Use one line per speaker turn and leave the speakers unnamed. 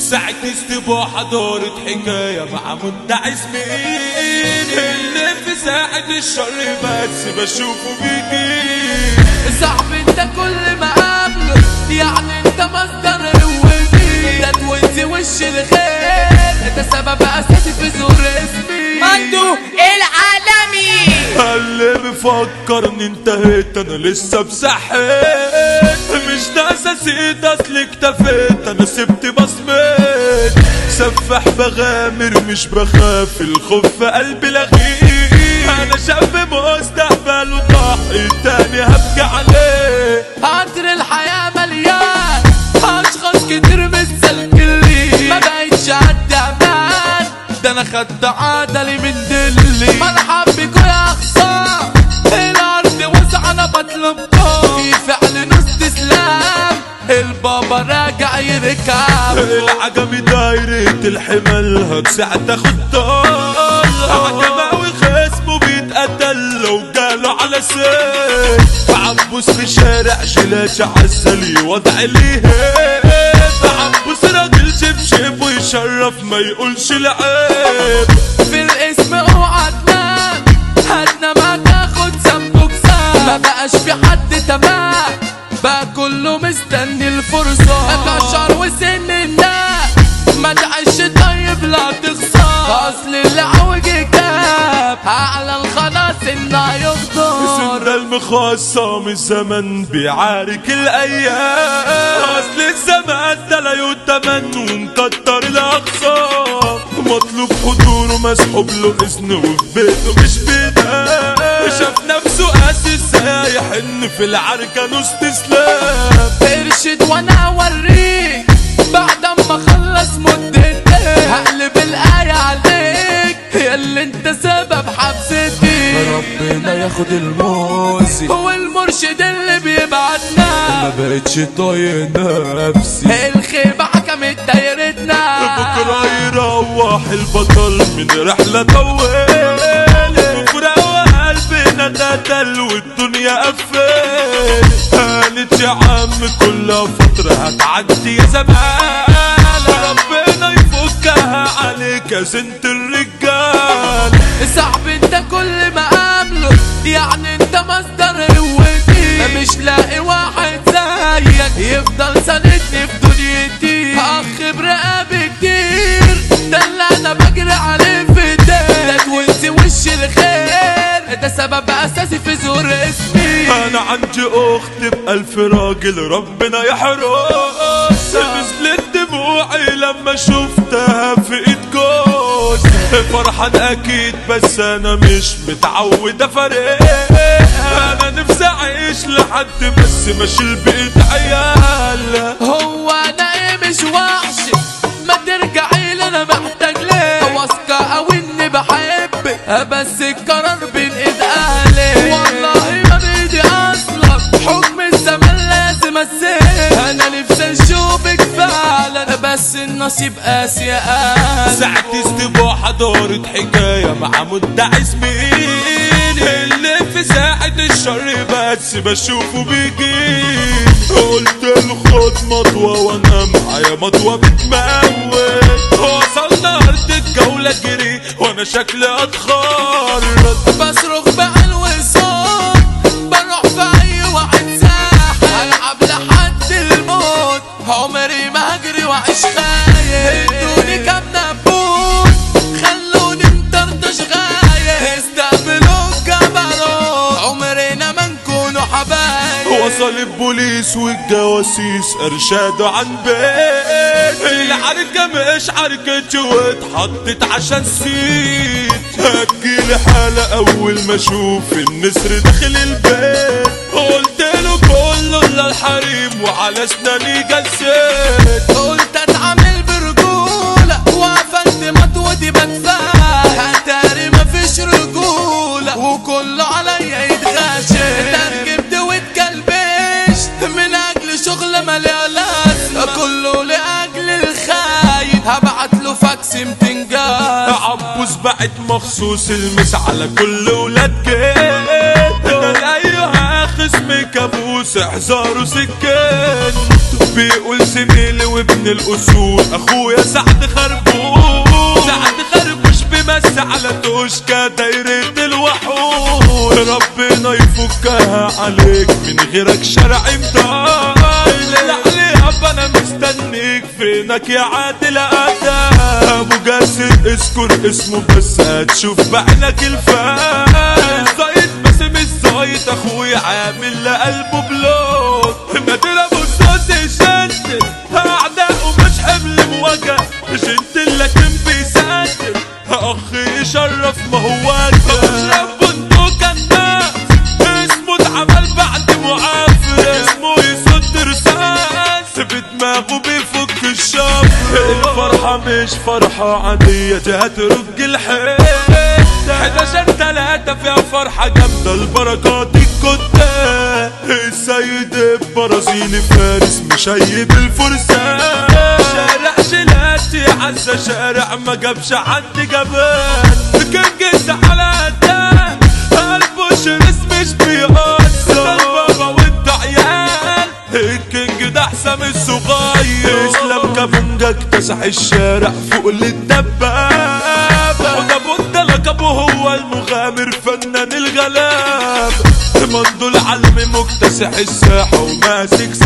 ساعة استباحة دارت حكاية مع مدعي اسمين اللي في ساعة الشر بس بشوفه بيجي.
صاحبي انت كل ما قابله يعني انت مصدر قوتي، ده توزي وش الخير، انت سبب اساسي في ظهور اسمي
مندو العالمي.
اللي بفكرني انتهيت انا لسه بصحيت، مش ده اساسيت اصل اكتفيت انا سبت بصمت، سفاح بغامر مش بخاف الخوف في قلبي لغيه، انا شاب مستقبل وضحي تاني هبكي عليه.
قطر الحياة مليان اشخاص كتير متسلكلي، ما بقتش عندي امان، ده انا خدت عدلي من دلي. مرحب بكوا يا اخصام، الارض واسعة انا بطلبكم، في فعل نص اسلام البابا راجع يركب.
العجمي دايرة الحمل هتساعد تاخد طار، عجماوي خصمه بيتقتل لو جاله على سيف، عبوس في شارع جلاش عسلي وضع ليه، عبوس راجل شبشب ويشرف ما يقولش العيب.
في الاسم اوعى تنام، هتنام هتاخد ذنبك سام، ما بقاش في حد تمام، بقى كله مستني الفرصة، كشر وسن الناس ما تعيش طيب لا تخسر، اصل اللي عوج كتاب على الخلاص انه يفضل.
سن المخصم الزمن بيعارك الايام، اصل الزمان ده لا يتمن ومكتر الاقسام، مطلوب حضوره مسحوب له اذن وفي بيته مش بينام، شاف نفسه قاسي ازاي يحن في العركة نص تسلام.
ارشد وانا اوريك بعد ما خلص مدتي، هقلب الآية عليك يا اللي انت سبب حبستي، ربنا ياخد الموسي، هو المرشد اللي بيبعتنا، ما بقتش طايق نفسي، الخيبة حكمت دايرتنا،
بكرة يروح البطل من رحلة طويلة، بكرة قلبنا اتقتل والدنيا قفل، قالت يا عم كل فترة هتعدي يا زمان، ربنا يفكها عليك يا زنت الرجال.
صاحبي انت كل ما قابله يعني انت مصدر قوتي، مش لاقي واحد زيك يفضل ساندني في دنيتي، اخ برقابي كتير ده اللي انا بجري عليه في ايديه، ده تونسي وش الخير، ده سبب اساسي في ظهور اسمي.
انا عندي اخت بألف راجل ربنا يحرس، نزلت دموعي لما شفتها في ايد جوز، فرحان اكيد بس انا مش متعود افرق، انا نفسي اعيش لحد بس ماشي بايد عيال.
هو انا ايه مش وحش ما ترجعي لي انا محتاج ليه، واثقة او اني بحبك بس القرار بين ايد اهلي، والله ما بايدي اصلا حكم الزمان لازم اسيب، انا نفسي اشوفك فعلا بس النصيب قاسي يا اهلي.
ساعة استباحة دارت حكاية مع مدعي اسمين اللي في ساعة الشر بس بشوفه بيجي، قلت له خد مطوة وانا معايا مطوة بتموت، وصلنا ارض الجولة جري وانا شكلي اتخرج،
بصرخ بعلو الصوت بروح في اي واحد ساحة، العب لحد الموت عمري ما اجري واعيش خايف، ادوني كام نبوت خلوني مطرطش غايب، استقبلوا الجبروت عمرنا ما نكونوا حبايب.
وصل البوليس والجواسيس ارشادوا عن بيت، العركة مش عركتي واتحطت عشان سيت، هتجيلي حالة اول ما اشوف النسر داخل البيت، قلت له كله الا الحريم وعلى اسناني جسيت،
قلت اتعامل برجولة وقفلت مطوتي بدفع، هتاري مفيش رجولة وكله عليا يتغاشى، تركبت واتكلبشت من اجل شغل مليالات، كله لاجل الخاين هبعت له فاكس 200 جاز.
عبوس بعت مخصوص المس على كل ولاد جيت، انا لايها خصم كابوس احذروا سكين، بيقول زميلي وابن الاصول اخويا سعد خربوش. سعد خربوش بمس على توشكا دايرة الوحوش. ربنا يفكها عليك من غيرك شرع مضايل. عليها انا مستنيك فينك يا عادل ادم. ابو جاسر اذكر اسمه بس هتشوف بعينك الفان. زايد بس مش زايد اخويا عامل لقلبه بلوك. نادر ابو الصوت يشنتل اعداءه مش حمل مواجهه. جنتل لكن بيسجل اخ يشرف ما هو اشرف بندق الناس. اسمه اتعمل بعد معافر. اسمه يصد رصاص بدماغه بيفك الشفر. الفرحة مش فرحة عادية دي هترج الحيط. 11/3 فيها فرحة جامدة البركات الكتاب. السيد البرازيلي فارس مشيب الفرسان. شارع شلاتي عزة شارع ما جابش حد جبان. كان جد على قدام قلبه شرس مش بيقصر. البابا والدعيان الكينج ده حسام الصغير. اسلام كابونجا اكتسح الشارع فوق للدبابة. وده بودة لقبه هو المغامر فنان الغلاب. مندو العالمي مكتسح الساحة وماسك